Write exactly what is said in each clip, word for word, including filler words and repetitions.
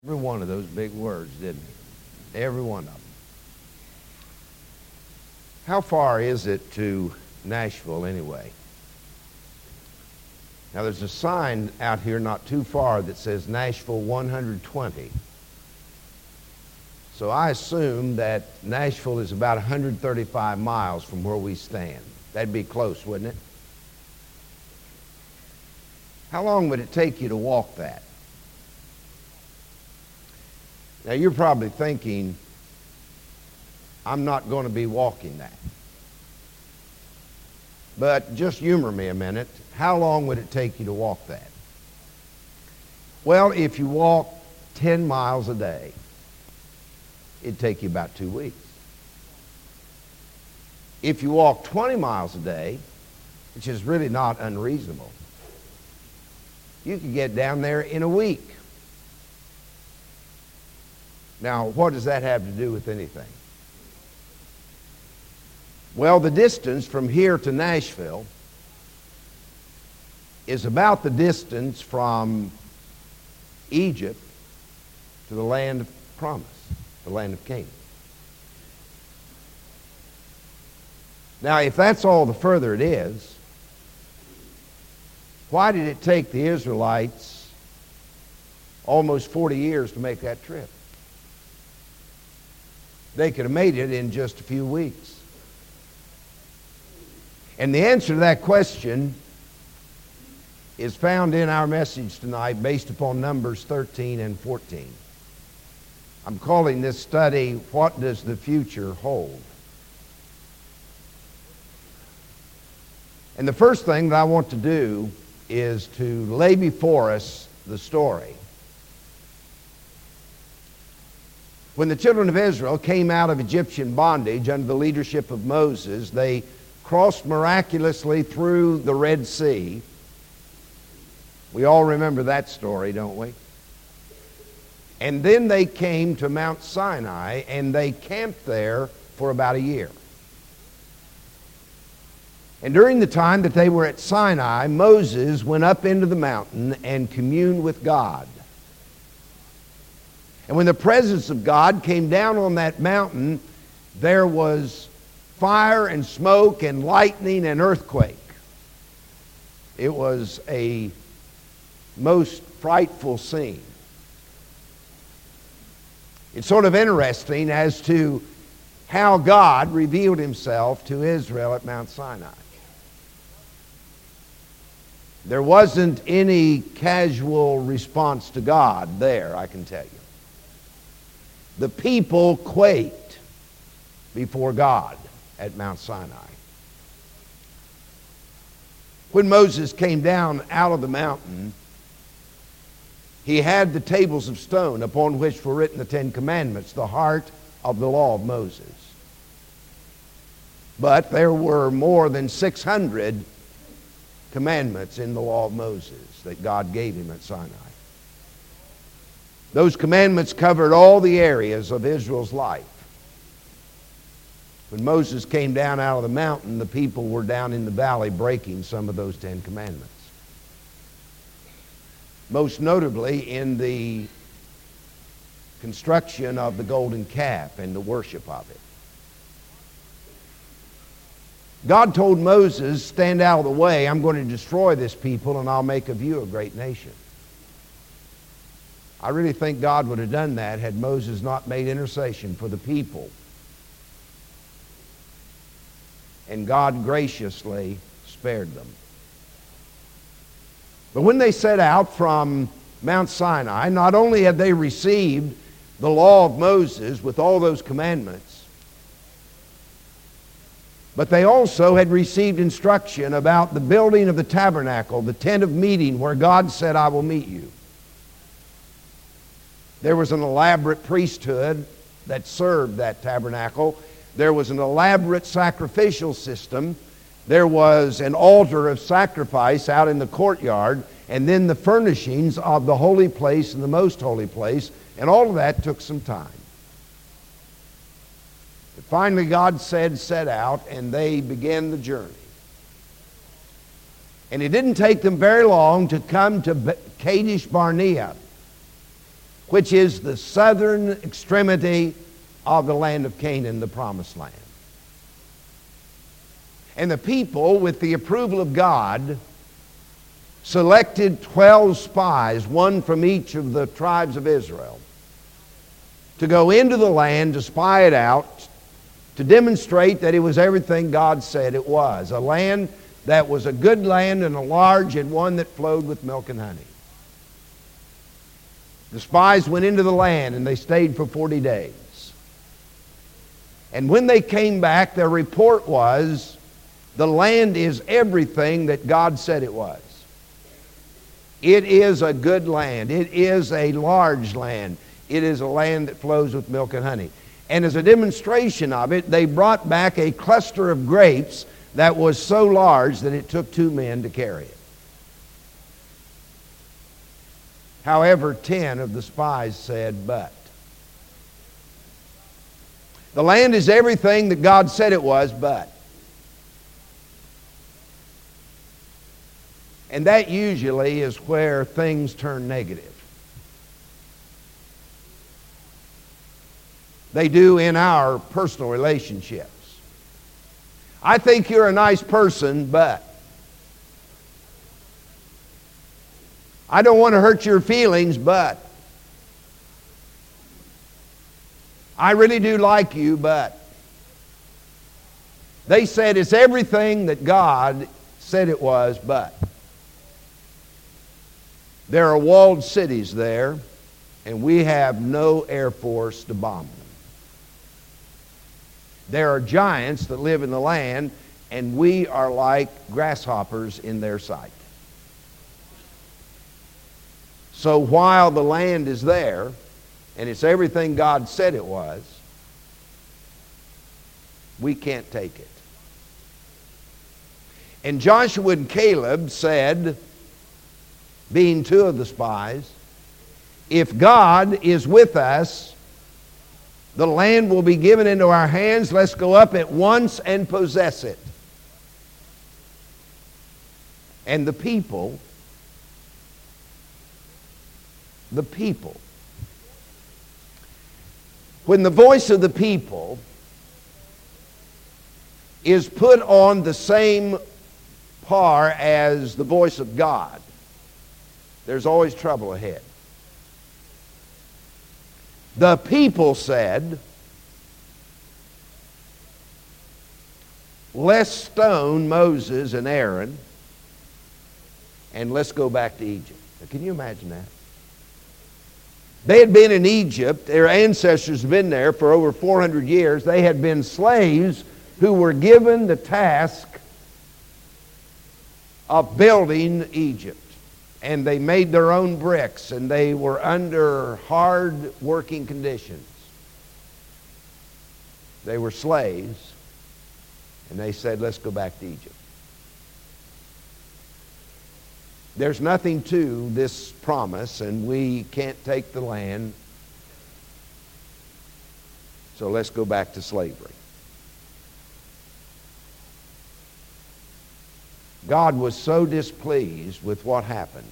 Every one of those big words, didn't he? Every one of them. How far is it to Nashville anyway? Now there's a sign out here not too far that says Nashville one hundred twenty. So I assume that Nashville is about one hundred thirty-five miles from where we stand. That'd be close, wouldn't it? How long would it take you to walk that? Now you're probably thinking, I'm not going to be walking that. But just humor me a minute. How long would it take you to walk that? Well, if you walk ten miles a day, it'd take you about two weeks. If you walk twenty miles a day, which is really not unreasonable, you could get down there in a week. Now, what does that have to do with anything? Well, the distance from here to Nashville is about the distance from Egypt to the land of promise, the land of Canaan. Now, if that's all the further it is, why did it take the Israelites almost forty years to make that trip? They could have made it in just a few weeks. And the answer to that question is found in our message tonight based upon Numbers thirteen and fourteen. I'm calling this study, What Does the Future Hold? And the first thing that I want to do is to lay before us the story. When the children of Israel came out of Egyptian bondage under the leadership of Moses, they crossed miraculously through the Red Sea. We all remember that story, don't we? And then they came to Mount Sinai, and they camped there for about a year. And during the time that they were at Sinai, Moses went up into the mountain and communed with God. And when the presence of God came down on that mountain, there was fire and smoke and lightning and earthquake. It was a most frightful scene. It's sort of interesting as to how God revealed himself to Israel at Mount Sinai. There wasn't any casual response to God there, I can tell you. The people quaked before God at Mount Sinai. When Moses came down out of the mountain, he had the tables of stone upon which were written the Ten Commandments, the heart of the law of Moses. But there were more than six hundred commandments in the law of Moses that God gave him at Sinai. Those commandments covered all the areas of Israel's life. When Moses came down out of the mountain, the people were down in the valley breaking some of those Ten Commandments. Most notably in the construction of the golden calf and the worship of it. God told Moses, stand out of the way, I'm going to destroy this people and I'll make of you a great nation. I really think God would have done that had Moses not made intercession for the people. And God graciously spared them. But when they set out from Mount Sinai, not only had they received the law of Moses with all those commandments, but they also had received instruction about the building of the tabernacle, the tent of meeting where God said, I will meet you. There was an elaborate priesthood that served that tabernacle. There was an elaborate sacrificial system. There was an altar of sacrifice out in the courtyard, and then the furnishings of the holy place and the most holy place, and all of that took some time. But finally God said, set out, and they began the journey. And it didn't take them very long to come to Kadesh Barnea, which is the southern extremity of the land of Canaan, the promised land. And the people, with the approval of God, selected twelve spies, one from each of the tribes of Israel, to go into the land to spy it out, to demonstrate that it was everything God said it was. A land that was a good land and a large, and one that flowed with milk and honey. The spies went into the land and they stayed for forty days. And when they came back, their report was, the land is everything that God said it was. It is a good land. It is a large land. It is a land that flows with milk and honey. And as a demonstration of it, they brought back a cluster of grapes that was so large that it took two men to carry it. However, ten of the spies said, but. The land is everything that God said it was, but. And that usually is where things turn negative. They do in our personal relationships. I think you're a nice person, but. I don't want to hurt your feelings, but. I really do like you, but. They said it's everything that God said it was, but. There are walled cities there, and we have no air force to bomb them. There are giants that live in the land, and we are like grasshoppers in their sight. So while the land is there, and it's everything God said it was, we can't take it. And Joshua and Caleb said, being two of the spies, if God is with us, the land will be given into our hands. Let's go up at once and possess it. And the people, the people, when the voice of the people is put on the same par as the voice of God, there's always trouble ahead. The people said, let's stone Moses and Aaron and let's go back to Egypt. Now, can you imagine that? They had been in Egypt. Their ancestors had been there for over four hundred years. They had been slaves who were given the task of building Egypt. And they made their own bricks, and they were under hard working conditions. They were slaves, and they said, let's go back to Egypt. There's nothing to this promise, and we can't take the land, so let's go back to slavery. God was so displeased with what happened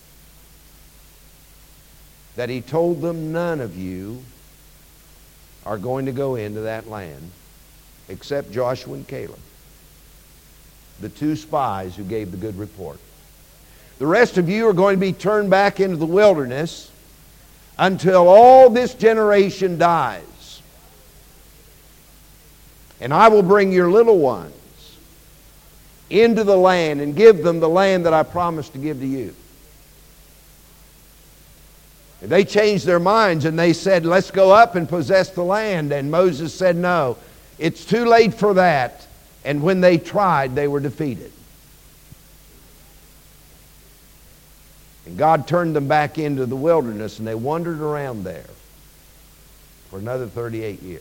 that he told them, none of you are going to go into that land except Joshua and Caleb, the two spies who gave the good report. The rest of you are going to be turned back into the wilderness until all this generation dies. And I will bring your little ones into the land and give them the land that I promised to give to you. And they changed their minds and they said, let's go up and possess the land. And Moses said, no, it's too late for that. And when they tried, they were defeated. And God turned them back into the wilderness, and they wandered around there for another thirty-eight years.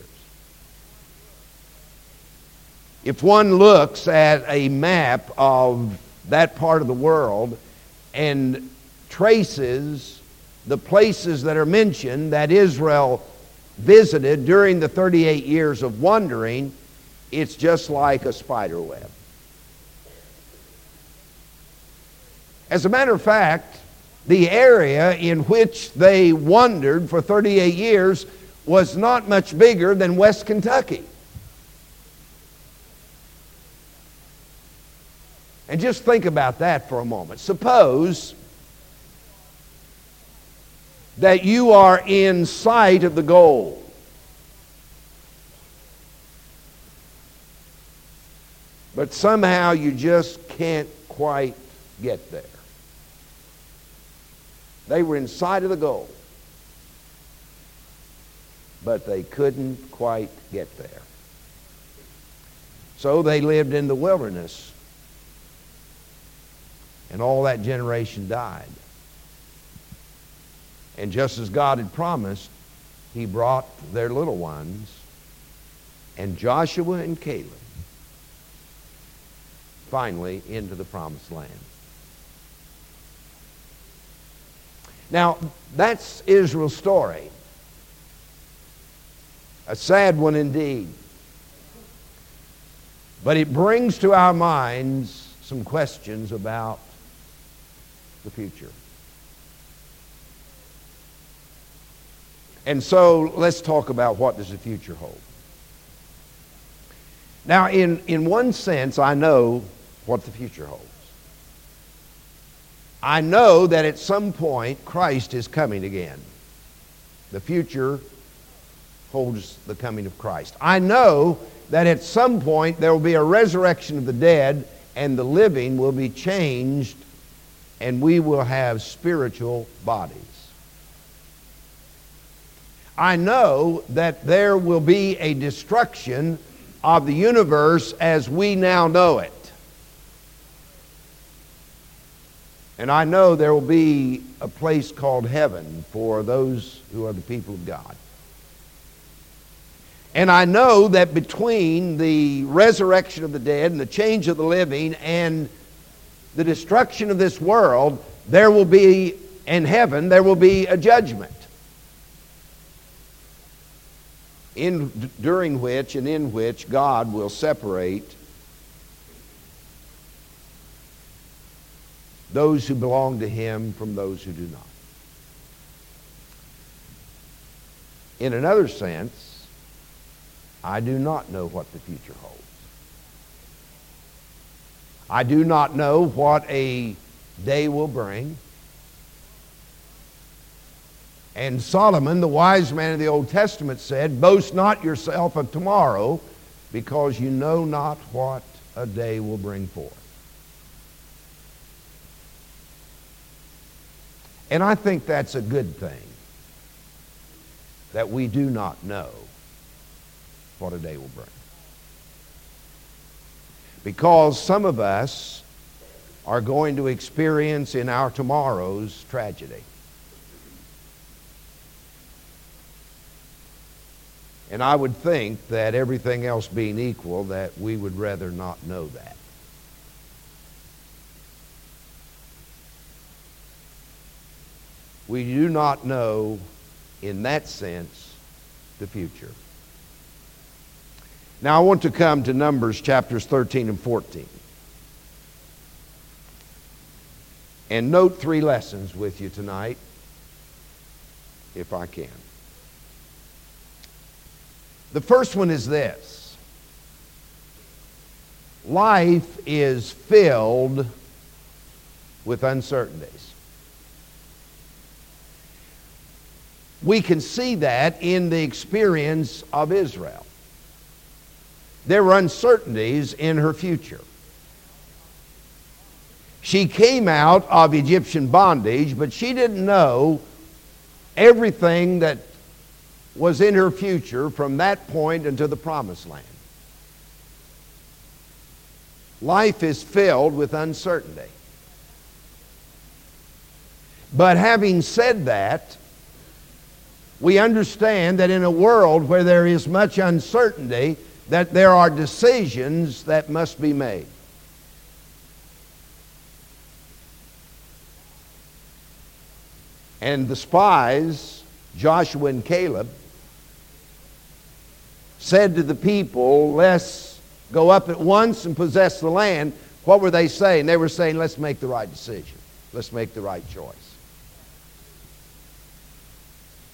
If one looks at a map of that part of the world and traces the places that are mentioned that Israel visited during the thirty-eight years of wandering, it's just like a spider web. As a matter of fact, The area in which they wandered for thirty-eight years was not much bigger than West Kentucky. And just think about that for a moment. Suppose that you are in sight of the goal. But somehow you just can't quite get there. They were in sight of the goal, but they couldn't quite get there. So they lived in the wilderness, and all that generation died. And just as God had promised, he brought their little ones, and Joshua and Caleb, finally into the promised land. Now, that's Israel's story. A sad one indeed. But it brings to our minds some questions about the future. And so let's talk about what does the future hold. Now, in, in one sense, I know what the future holds. I know that at some point Christ is coming again. The future holds the coming of Christ. I know that at some point there will be a resurrection of the dead, and the living will be changed, and we will have spiritual bodies. I know that there will be a destruction of the universe as we now know it. And I know there will be a place called heaven for those who are the people of God. And I know that between the resurrection of the dead and the change of the living and the destruction of this world, there will be, in heaven, there will be a judgment. In, during which and in which God will separate those who belong to him from those who do not. In another sense, I do not know what the future holds. I do not know what a day will bring. And Solomon, the wise man of the Old Testament, said, "Boast not yourself of tomorrow, because you know not what a day will bring forth." And I think that's a good thing, that we do not know what a day will bring. Because some of us are going to experience in our tomorrows tragedy. And I would think that everything else being equal, that we would rather not know that. We do not know, in that sense, the future. Now I want to come to Numbers chapters thirteen and fourteen. And note three lessons with you tonight, if I can. The first one is this: life is filled with uncertainties. We can see that in the experience of Israel. There were uncertainties in her future. She came out of Egyptian bondage, but she didn't know everything that was in her future from that point into the promised land. Life is filled with uncertainty. But having said that, we understand that in a world where there is much uncertainty, that there are decisions that must be made. And the spies, Joshua and Caleb, said to the people, "Let's go up at once and possess the land." What were they saying? They were saying, let's make the right decision. Let's make the right choice.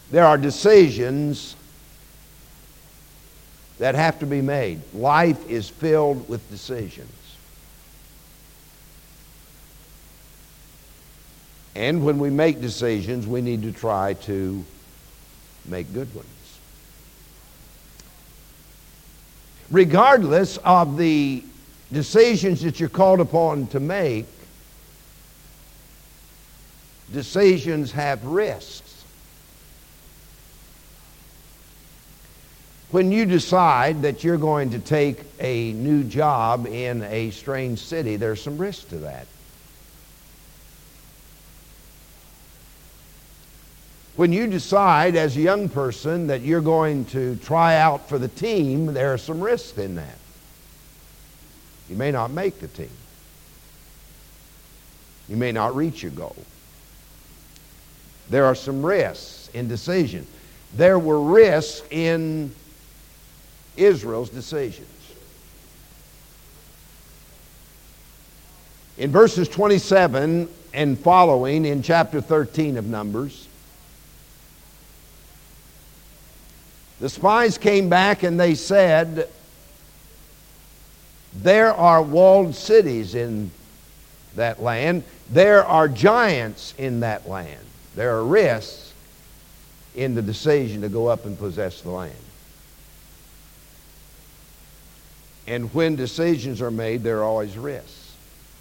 There are decisions that have to be made. Life is filled with decisions. And when we make decisions, we need to try to make good ones. Regardless of the decisions that you're called upon to make, decisions have risks. When you decide that you're going to take a new job in a strange city, there's some risk to that. When you decide as a young person that you're going to try out for the team, there are some risks in that. You may not make the team. You may not reach your goal. There are some risks in decision. There were risks in Israel's decisions. In verses twenty-seven and following in chapter thirteen of Numbers, the spies came back and they said, there are walled cities in that land. There are giants in that land. There are risks in the decision to go up and possess the land. And when decisions are made, there are always risks.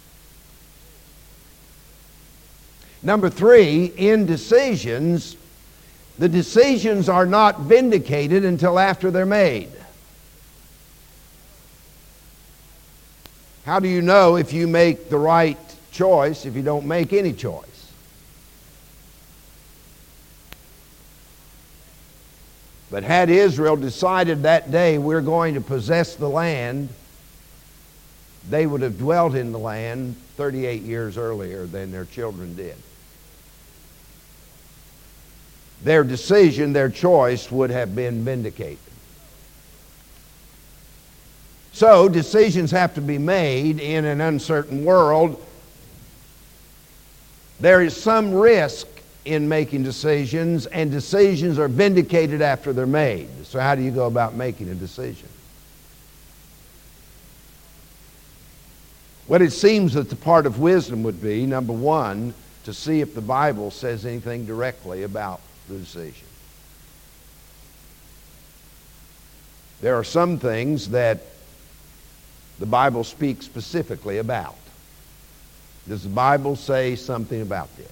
Number three, in decisions, the decisions are not vindicated until after they're made. How do you know if you make the right choice if you don't make any choice? But had Israel decided that day we're going to possess the land, they would have dwelt in the land thirty-eight years earlier than their children did. Their decision, their choice would have been vindicated. So decisions have to be made in an uncertain world. There is some risk in making decisions, and decisions are vindicated after they're made. So how do you go about making a decision? What it seems that the part of wisdom would be, number one, to see if the Bible says anything directly about the decision. There are some things that the Bible speaks specifically about. Does the Bible say something about this?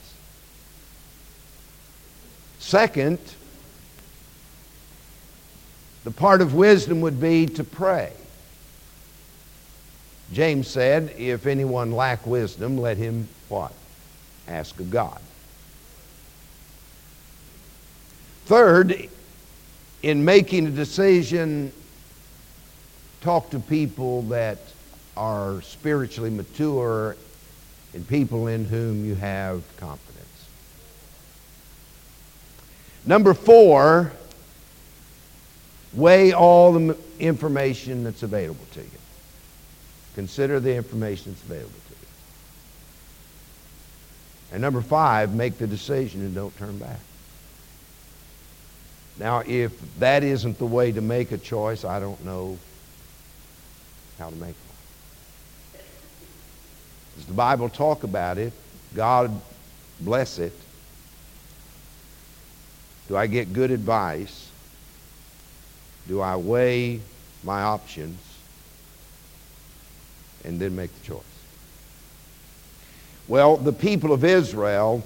Second, the part of wisdom would be to pray. James said, if anyone lack wisdom, let him what? Ask of God. Third, in making a decision, talk to people that are spiritually mature and people in whom you have confidence. Number four, weigh all the information that's available to you. Consider the information that's available to you. And number five, make the decision and don't turn back. Now, if that isn't the way to make a choice, I don't know how to make one. Does the Bible talk about it? God bless it. Do I get good advice? Do I weigh my options and then make the choice? Well, the people of Israel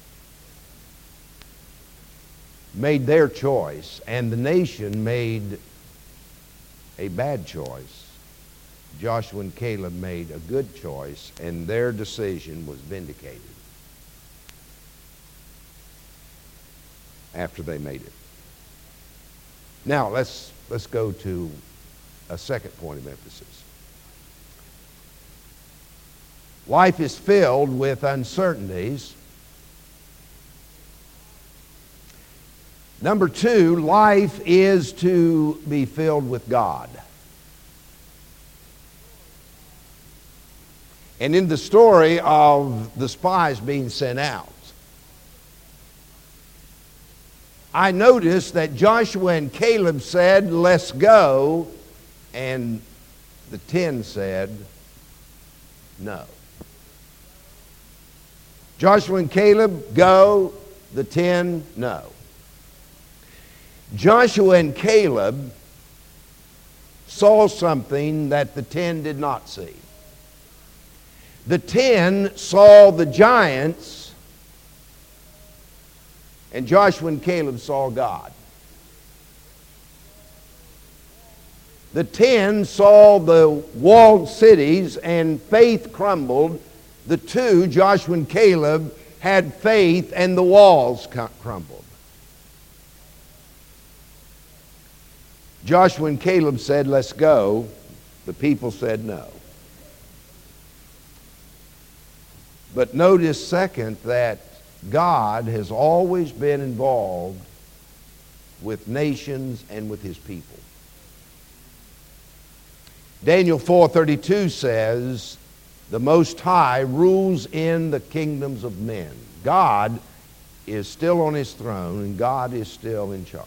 made their choice, and the nation made a bad choice. Joshua and Caleb made a good choice, and their decision was vindicated after they made it. Now, let's, let's go to a second point of emphasis. Life is filled with uncertainties. Number two, life is to be filled with God. And in the story of the spies being sent out, I noticed that Joshua and Caleb said, let's go, and the ten said, no. Joshua and Caleb, go. The ten, no. Joshua and Caleb saw something that the ten did not see. The ten saw the giants, and Joshua and Caleb saw God. The ten saw the walled cities, and faith crumbled. The two, Joshua and Caleb, had faith, and the walls crumbled. Joshua and Caleb said, let's go. The people said no. But notice, second, that God has always been involved with nations and with his people. Daniel four thirty-two says, the Most High rules in the kingdoms of men. God is still on his throne, and God is still in charge.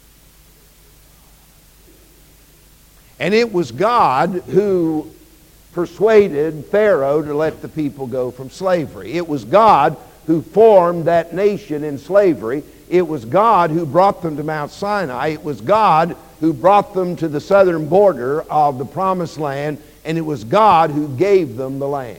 And it was God who persuaded Pharaoh to let the people go from slavery. It was God who formed that nation in slavery. It was God who brought them to Mount Sinai. It was God who brought them to the southern border of the Promised Land, and it was God who gave them the land.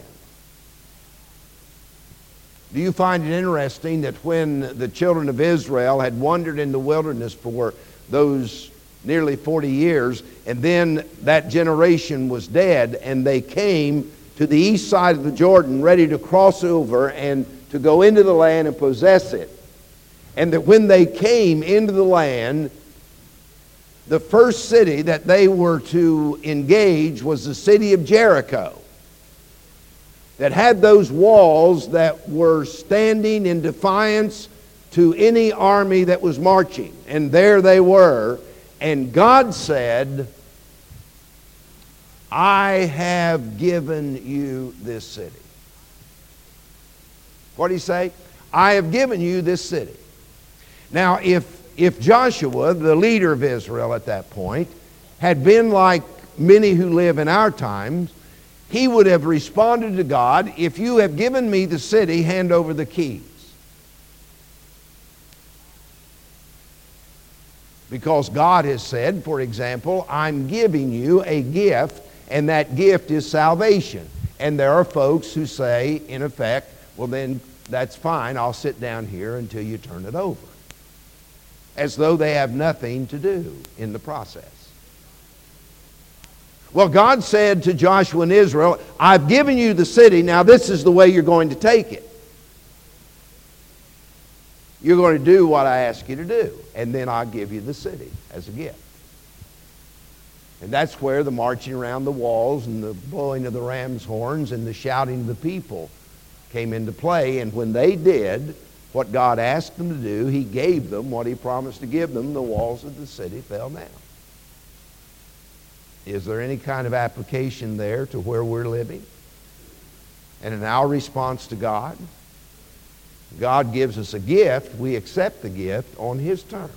Do you find it interesting that when the children of Israel had wandered in the wilderness for those nearly forty years, and then that generation was dead, and they came to the east side of the Jordan ready to cross over and to go into the land and possess it, and that when they came into the land, the first city that they were to engage was the city of Jericho, that had those walls that were standing in defiance to any army that was marching. And there they were. And God said, I have given you this city. What did he say? I have given you this city. Now, if, if Joshua, the leader of Israel at that point, had been like many who live in our times, he would have responded to God, if you have given me the city, hand over the keys. Because God has said, for example, I'm giving you a gift, and that gift is salvation. And there are folks who say, in effect, well then, that's fine, I'll sit down here until you turn it over. As though they have nothing to do in the process. Well, God said to Joshua and Israel, I've given you the city, now this is the way you're going to take it. You're going to do what I ask you to do, and then I'll give you the city as a gift. And that's where the marching around the walls and the blowing of the ram's horns and the shouting of the people came into play. And when they did what God asked them to do, he gave them what he promised to give them. The walls of the city fell down. Is there any kind of application there to where we're living? And in our response to God, God gives us a gift. We accept the gift on his terms.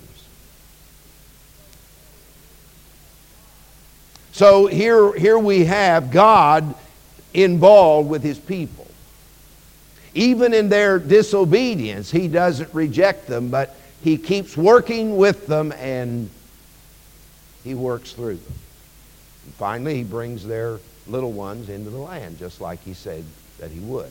So here, here we have God involved with his people. Even in their disobedience, he doesn't reject them, but he keeps working with them, and he works through them. And finally, he brings their little ones into the land, just like he said that he would.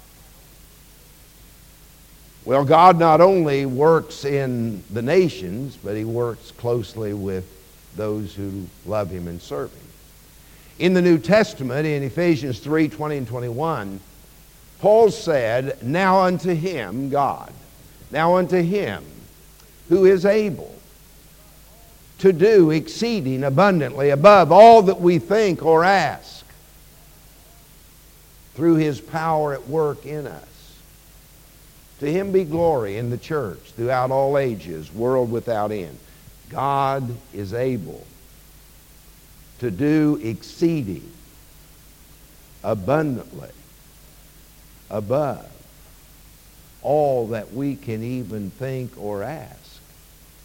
Well, God not only works in the nations, but he works closely with those who love him and serve him. In the New Testament, in Ephesians three, twenty and twenty-one, Paul said, now unto him, God, now unto him who is able to do exceeding abundantly above all that we think or ask, through his power at work in us. To him be glory in the church throughout all ages, world without end. God is able to do exceeding abundantly above all that we can even think or ask,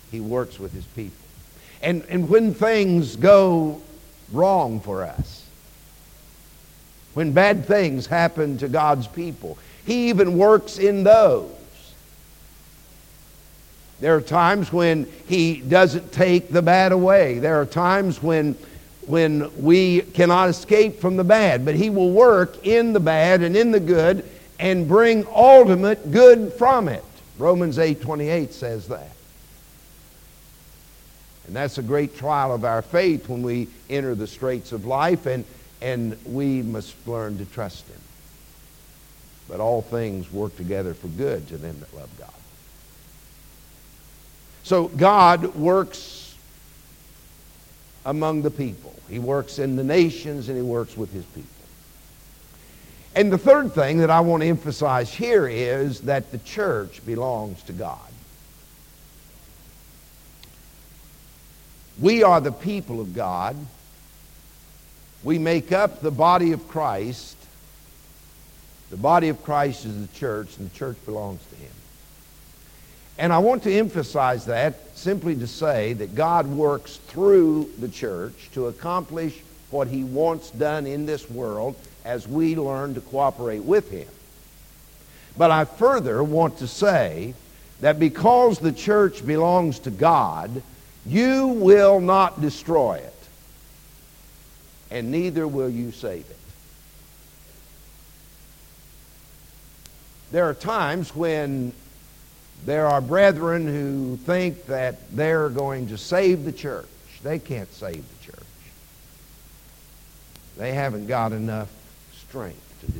He works with his people. And, and when things go wrong for us, when bad things happen to God's people, he even works in those. There are times when he doesn't take the bad away. There are times when, when we cannot escape from the bad, but he will work in the bad and in the good and bring ultimate good from it. Romans eight twenty-eight says that. And that's a great trial of our faith when we enter the straits of life, and, and we must learn to trust him. But all things work together for good to them that love God. So God works among the people. He works in the nations, and he works with his people. And the third thing that I want to emphasize here is that the church belongs to God. We are the people of God. We make up the body of Christ. The body of Christ is the church, and the church belongs to him. And I want to emphasize that simply to say that God works through the church to accomplish what he wants done in this world as we learn to cooperate with him. But I further want to say that because the church belongs to God, you will not destroy it, and neither will you save it. There are times when there are brethren who think that they're going to save the church. They can't save the church. They haven't got enough strength to do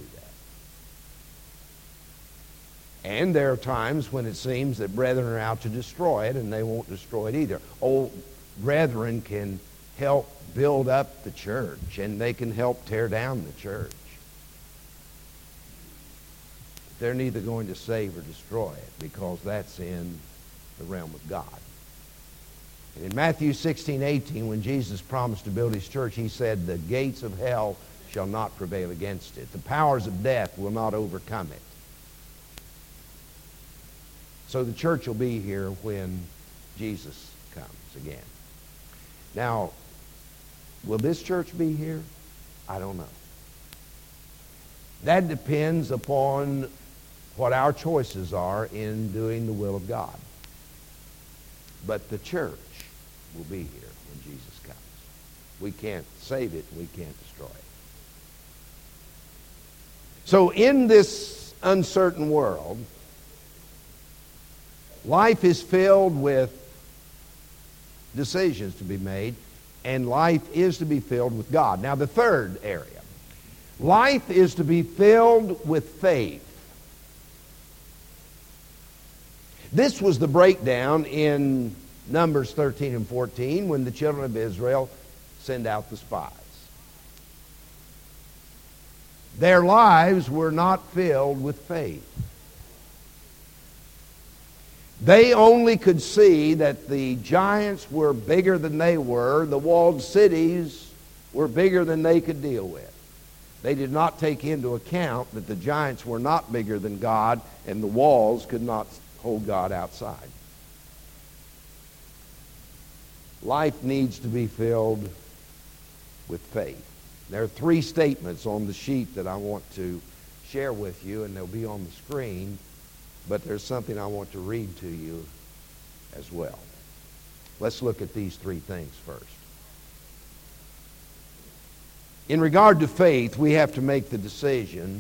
that. And there are times when it seems that brethren are out to destroy it, and they won't destroy it either. Old brethren can help build up the church, and they can help tear down the church. They're neither going to save or destroy it, because that's in the realm of God. And in Matthew sixteen eighteen, when Jesus promised to build his church, he said, the gates of hell shall not prevail against it. The powers of death will not overcome it. So the church will be here when Jesus comes again. Now, will this church be here? I don't know. That depends upon what our choices are in doing the will of God. But the church will be here when Jesus comes. We can't save it, we can't destroy it. So in this uncertain world, life is filled with decisions to be made, and life is to be filled with God. Now, the third area. Life is to be filled with faith. This was the breakdown in Numbers thirteen and fourteen when the children of Israel send out the spies. Their lives were not filled with faith. They only could see that the giants were bigger than they were. The walled cities were bigger than they could deal with. They did not take into account that the giants were not bigger than God, and the walls could not hold God outside. Life needs to be filled with faith. There are three statements on the sheet that I want to share with you, and they'll be on the screen, but there's something I want to read to you as well. Let's look at these three things first. In regard to faith, we have to make the decision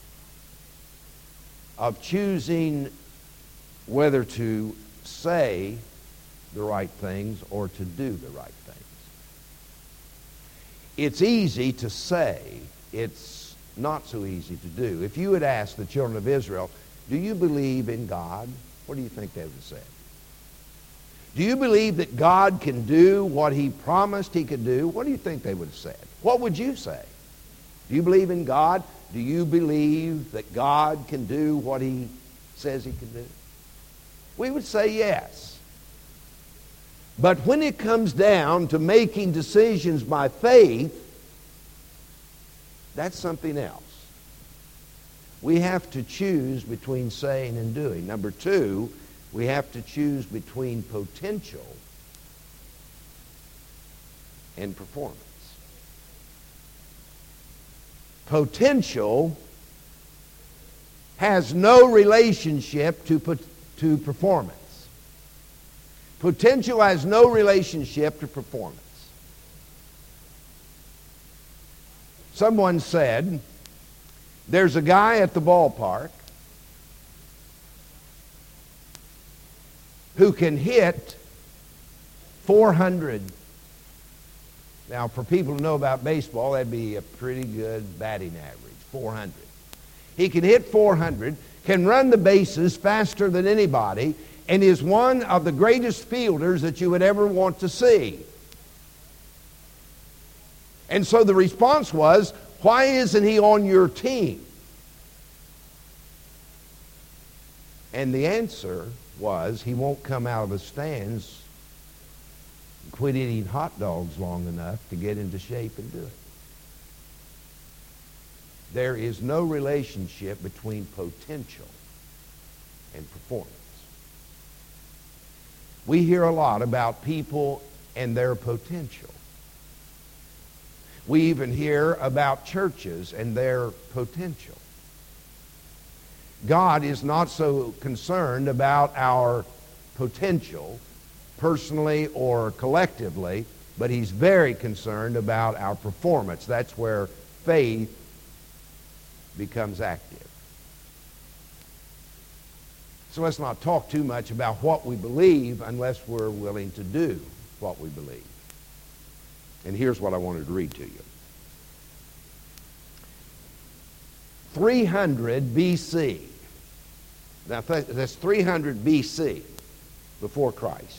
of choosing whether to say the right things or to do the right things. It's easy to say. It's not so easy to do. If you had asked the children of Israel, do you believe in God? What do you think they would have said? Do you believe that God can do what he promised he could do? What do you think they would have said? What would you say? Do you believe in God? Do you believe that God can do what he says he can do? We would say yes. But when it comes down to making decisions by faith, that's something else. We have to choose between saying and doing. Number two, We have to choose between potential and performance. Potential has no relationship to, to performance. Potential has no relationship to performance. Someone said, there's a guy at the ballpark who can hit four hundred. Now, for people to know about baseball, that'd be a pretty good batting average, four hundred. He can hit four hundred, can run the bases faster than anybody, and is one of the greatest fielders that you would ever want to see. And so the response was, why isn't he on your team? And the answer was, he won't come out of the stands and quit eating hot dogs long enough to get into shape and do it. There is no relationship between potential and performance. We hear a lot about people and their potential. We even hear about churches and their potential. God is not so concerned about our potential, personally or collectively, but he's very concerned about our performance. That's where faith becomes active. So let's not talk too much about what we believe unless we're willing to do what we believe. And here's what I wanted to read to you. three hundred B C. Now that's three hundred B C, before Christ.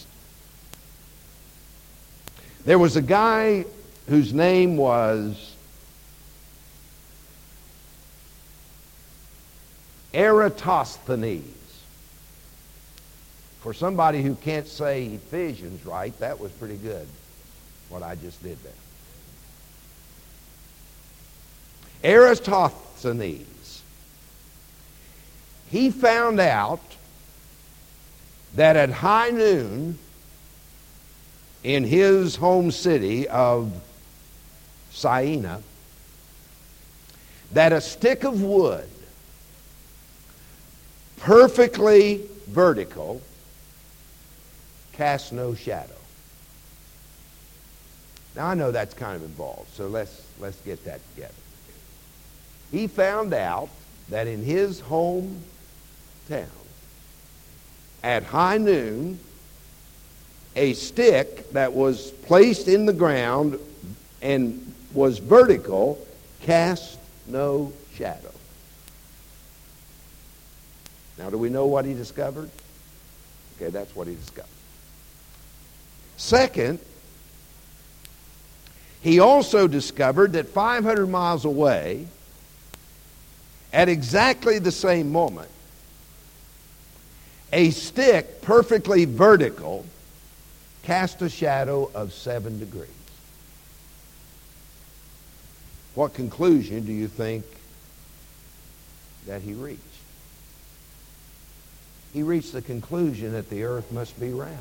There was a guy whose name was Eratosthenes. For somebody who can't say Ephesians right, that was pretty good, what I just did there. Eratosthenes. He found out that at high noon in his home city of Syena, that a stick of wood, perfectly vertical, casts no shadow. Now I know that's kind of involved, so let's let's get that together. He found out that in his hometown, at high noon, a stick that was placed in the ground and was vertical cast no shadow. Now, do we know what he discovered? Okay, that's what he discovered. Second, he also discovered that five hundred miles away, at exactly the same moment, a stick perfectly vertical cast a shadow of seven degrees. What conclusion do you think that he reached? He reached the conclusion that the earth must be round.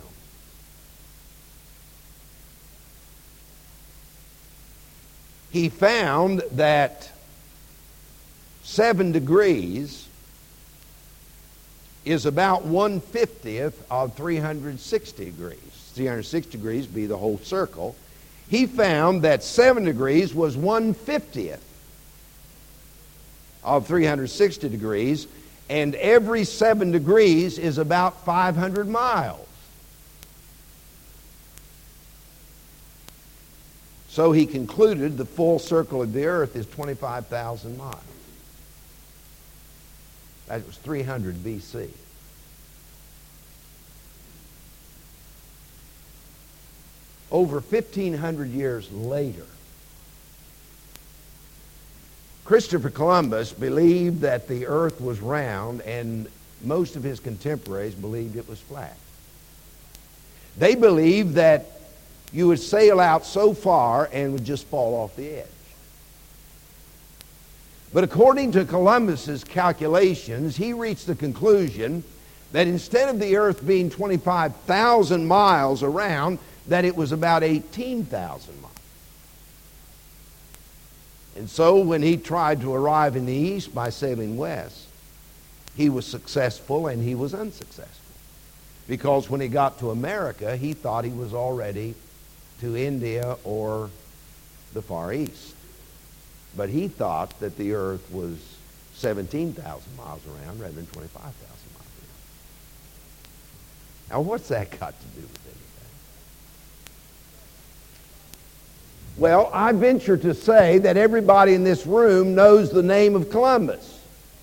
He found that seven degrees is about one fiftieth of three hundred sixty degrees. three hundred sixty degrees be the whole circle. He found that seven degrees was one fiftieth of three hundred sixty degrees, and every seven degrees is about five hundred miles. So he concluded the full circle of the earth is twenty-five thousand miles. That was three hundred B C. Over fifteen hundred years later, Christopher Columbus believed that the earth was round, and most of his contemporaries believed it was flat. They believed that you would sail out so far and would just fall off the edge. But according to Columbus's calculations, he reached the conclusion that instead of the earth being twenty-five thousand miles around, that it was about eighteen thousand miles. And so when he tried to arrive in the east by sailing west, he was successful and he was unsuccessful. Because when he got to America, he thought he was already to India or the Far East. But he thought that the earth was seventeen thousand miles around rather than twenty-five thousand miles around. Now, what's that got to do with anything? Well, I venture to say that everybody in this room knows the name of Columbus.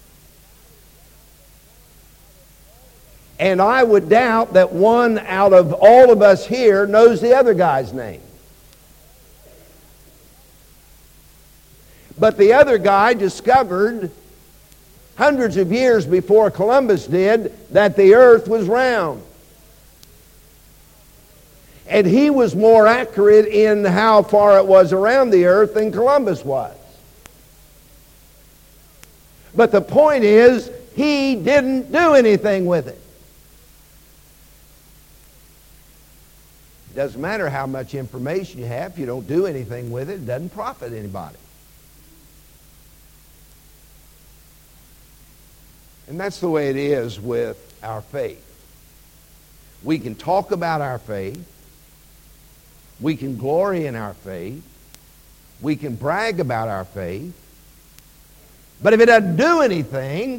And I would doubt that one out of all of us here knows the other guy's name. But the other guy discovered hundreds of years before Columbus did that the earth was round. And he was more accurate in how far it was around the earth than Columbus was. But the point is, he didn't do anything with it. It doesn't matter how much information you have. If you don't do anything with it, it doesn't profit anybody. And that's the way it is with our faith. We can talk about our faith. We can glory in our faith. We can brag about our faith. But if it doesn't do anything,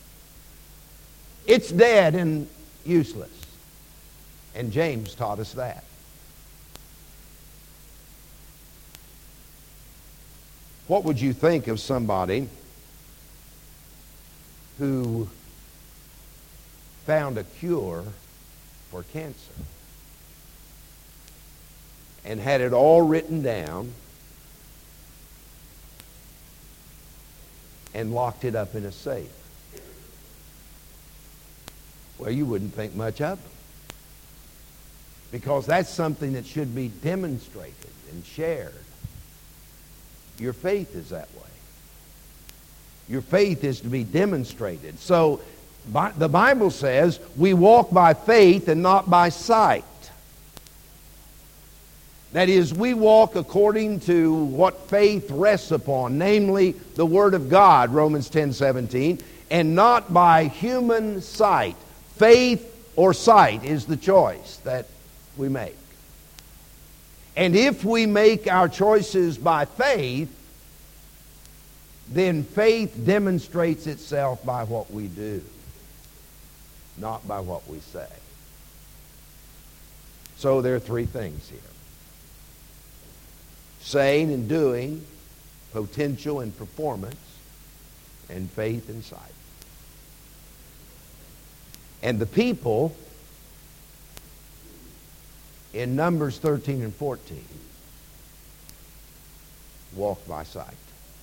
it's dead and useless. And James taught us that. What would you think of somebody who found a cure for cancer and had it all written down and locked it up in a safe? Well, you wouldn't think much of them, because that's something that should be demonstrated and shared. Your faith is that way. Your faith is to be demonstrated. So the Bible says we walk by faith and not by sight. That is, we walk according to what faith rests upon, namely the Word of God, Romans ten seventeen, and not by human sight. Faith or sight is the choice that we make. And if we make our choices by faith, then faith demonstrates itself by what we do, not by what we say. So there are three things here: saying and doing, potential and performance, and faith and sight. And the people in Numbers thirteen and fourteen walk by sight.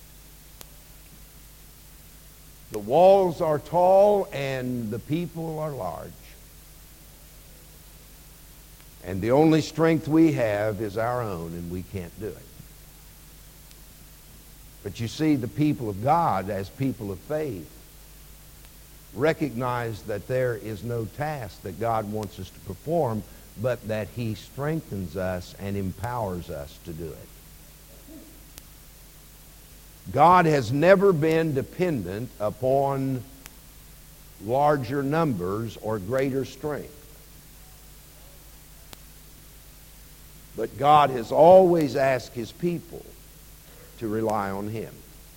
The walls are tall and the people are large. And the only strength we have is our own, and we can't do it. But you see, the people of God, as people of faith, recognize that there is no task that God wants us to perform, but that He strengthens us and empowers us to do it. God has never been dependent upon larger numbers or greater strength. But God has always asked His people to rely on Him.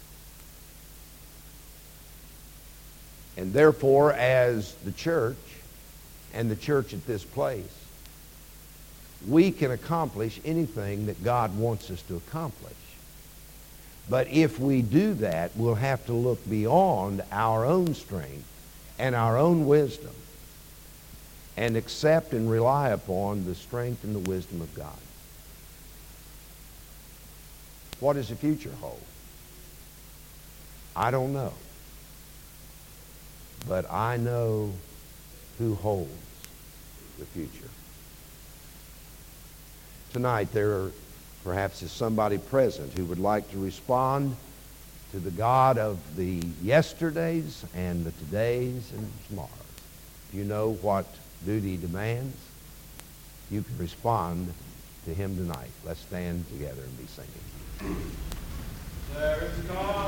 And therefore, as the church and the church at this place, we can accomplish anything that God wants us to accomplish. But if we do that, we'll have to look beyond our own strength and our own wisdom and accept and rely upon the strength and the wisdom of God. What does the future hold? I don't know. But I know who holds the future. Tonight there are, perhaps is somebody present who would like to respond to the God of the yesterdays and the todays and tomorrows. If you know what duty demands, you can respond to him tonight. Let's stand together and be singing. There is God.